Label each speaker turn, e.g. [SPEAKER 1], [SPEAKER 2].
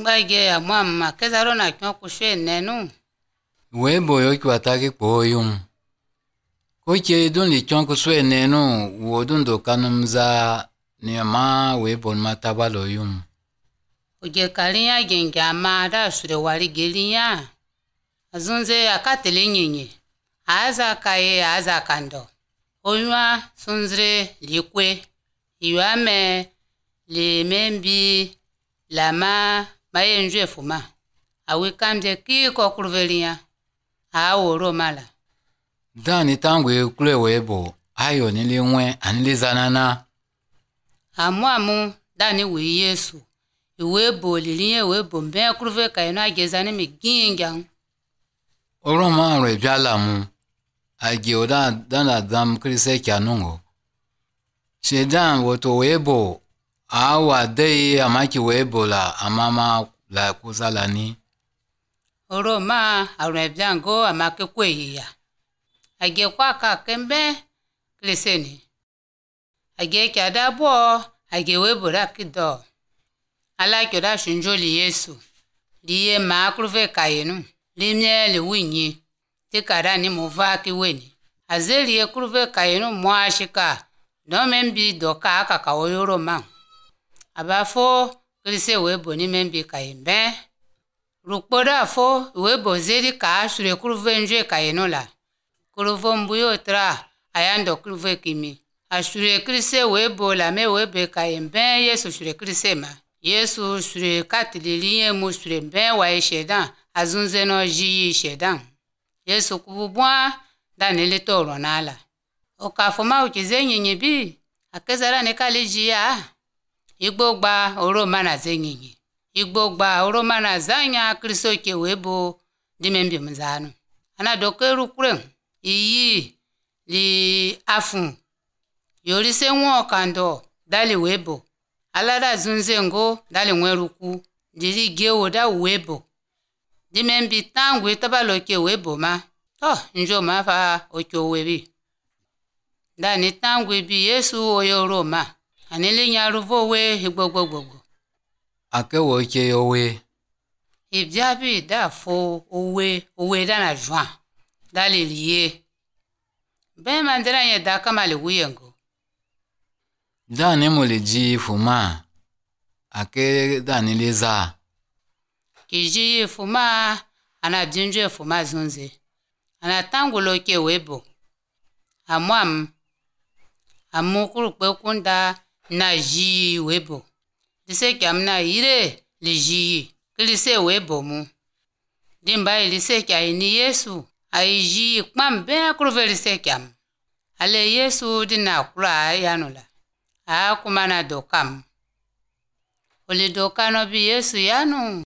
[SPEAKER 1] Mbage ya mama kezaro na kyo kushwe nenu.
[SPEAKER 2] Webo yo kiwataki poyum. Koche idun li kyo kushwe nenu wodun do kanumza niyama webo matabalo yum.
[SPEAKER 1] Uge kalinya genga mada sure wali gelinya. Azunze akatele nyenye. Aza kaye aza kando. Oywa sunzre likwe. Iwame li membi lama mayenjwe fuma. Awikamje kiko kurvelinya. Aoro mala.
[SPEAKER 2] Dani tangwe kule webo. Ayo niliwe anilizanana.
[SPEAKER 1] Amu dani wi Yesu. Iwebo lilinye webo mbe kurve kayena gezane migingyang.
[SPEAKER 2] Oroma rebyalamu. Agi oda dana dam krise kyanungo. Shedan woto webo. Awa dei amaki webo la amama la kuzalani.
[SPEAKER 1] Oroma arebyango amake kweya. Agi kwaka kembe kliseni. Agi kyadabo agi webo rakido. Ala kyoda shunjoli Yesu. Liye makruve kayenu. Limye liwinyi. Tikara ni muvaki weni. Azeli ye kruve kayenu mwashika. No membi doka aka kawoyoro mang. Abafo klise webo ni membi kayembe. Rukpoda fo webo zeli ka shure kruve njwe kayenu la. Kruvo mbuyo tra ayando kruve kimi. Ashure klise webo la me webe kayembe Yesu shure klise ma. Yesu shure katililiye mu shure mbe wa shedan. Azunze no jiyi shedan. Yesu kububwa danile toro nala. Okafoma ukize nyinyibi. Akezara nekali jiya. Igbogba oroma na zenyinyi. Igbogba oroma na zanya kristo ke webo dimembi mzanu. Ana dokeru kure. Iyi li afun. Yorise nwo kando dali webo. Alada zunze ngo dali mweruku. Dili gewo da webo. Dimembi tangwe tabaloke webo ma. Njo mafa okyo webi. Dani tangwe bi Yesu oyo Roma. Anele nyaruvo we higbogbogbogbo.
[SPEAKER 2] Ake woke yowe.
[SPEAKER 1] Ibjabi da fo owe dana juan. Dali liye. Ben mandela nye da kamali wuyengo.
[SPEAKER 2] Dani muliji fuma. Ake dani leza.
[SPEAKER 1] Kiji fuma ana jinjwe fuma zunze. Ana tangulo ke webo. Amukuru kwe kunda na ji webo. Lise kiam na ire li ji. Kilise webo mu. Dimba ilise kia ini Yesu. Ai ji kmambe kuruve lise kiam. Ale Yesu dina kura yanula. Kumana dokam. Oli dokano bi Yesu yanu.